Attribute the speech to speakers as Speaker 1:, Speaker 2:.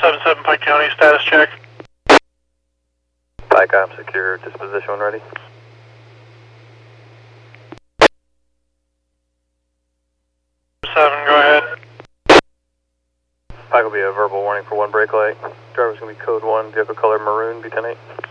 Speaker 1: 77 Pike County, status check.
Speaker 2: Pike, I'm secure, disposition when ready.
Speaker 1: Go ahead.
Speaker 2: Pike will be a verbal warning for one brake light. Driver's going to be code 1, vehicle color maroon, B10-8.